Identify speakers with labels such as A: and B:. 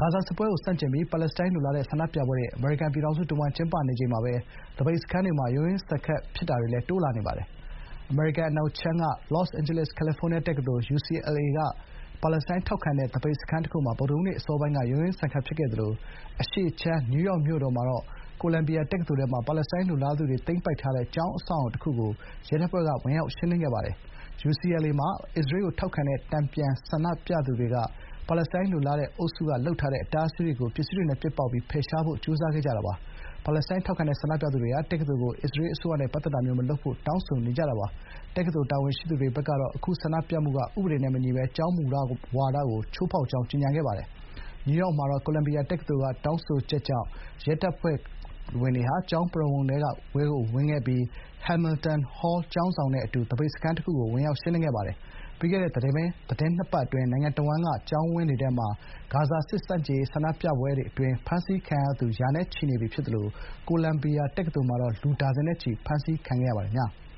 A: ဂါဇာစစ်ပွဲကိုဆန့်ကျင်ပြီးပါလက်စတိုင်းလိုလားတဲ့ဆန္ဒပြပွဲတွေအမေရိကန်ပြည်ထောင်စုတဝန်းကျင်းပနေချိန်မှာပဲသပိတ်စခန်းတွေမှာရုန်းရင်းဆန်ခတ်ဖြစ်တာတွေလည်းတိုးလာနေပါတယ်။အမေရိကန်အနောက်ခြမ်းက လော့စ်အိန်ဂျလိစ်ကယ်လီဖိုးနီးယားတက္ကသိုလ် UCLA ကပါလက်စတိုင်းထောက်ခံတဲ့သပိတ်စခန်းတခုမှာဗုဒ္ဓဟူးနေ့အစောပိုင်းကရုန်းရင်းဆန်ခတ်ဖြစ်ခဲ့သလိုအရှေ့ခြမ်းနယူးယောက်မြို့တော်မှာတော့ကိုလံဘီယာတက္ကသိုလ်ထဲမှာပါလက်စတိုင်းလိုလားသူတွေသိမ်းပိုက်ထားတဲ့ကျောင်းအဆောက်အအုံတခုကိုရဲတပ်ဖွဲ့ကဝင်ရောက်ရှင်းလင်းခဲ့ပါတယ်။ UCLA မှာအစ္စရေးကိုထောက်ခံတဲ့တန်ပြန်ဆန္ဒပြသူတွေကပါလက်စတိုင်းလိုလားတဲ့အုပ်စုကလုပ်ထားတဲ့အတားအဆီးတွေကိုပစ္စည်းတွေနဲ့ပစ်ပေါက်ပြီးဖယ်ရှားဖို့ကြိုးစားခဲ့ကြတာပါ။ပါလက်စတိုင်းထောက်ခံတဲ့ဆန္ဒပြသူတွေကတက္ကသိုလ်ကိုအစ္စရေးအစိုးရနဲ့ပတ်သက်တာမျိုးမလုပ်ဖို့တောင်းဆိုနေကြတာပါ။တက္ကသိုလ်တာဝန်ရှိသူတွေဘက်ကတော့အခုဆန္ဒပြမှုကဥပဒေနဲ့မညီဘဲကျောင်းမူဝါဒကိုချိုးဖောက်ကြောင်းကြေညာခဲ့ပါတယ်။နယူးယောက်မှာတော့ကိုလံဘီယာတက္ကသိုလ်ကတောင်းဆိုချက်ကြောင့်ရဲတပ်ဖွဲ့ဝင်တွေကျောင်းပရဝုဏ်ထဲကိုဝင်ခဲ့ပြီး Hamilton Hall ကျောင်းဆောင်နဲ့အတူသပိတ်စခန်းတခုကိုဝင်ရောက်ရှင်းလင်းခဲ့ပါတယ်။ပြီးခဲ့တဲ့သီတင်း ၂ ပတ်အတွင်းနိုင်ငံတဝန်းကကျောင်းဝန်းတွေထဲမှာဂါဇာစစ်ဆန့်ကျင်ရေးဆန္ဒပြပွဲတွေအတွင်းဖမ်းဆီးခံရသူရာနဲ့ချီနေပြီဖြစ်သလိုကိုလံဘီယာတက္ကသိုလ်မှာတော့လူဒါဇင်နဲ့ချီဖမ်းဆီးခံခဲ့ရပါတယ်။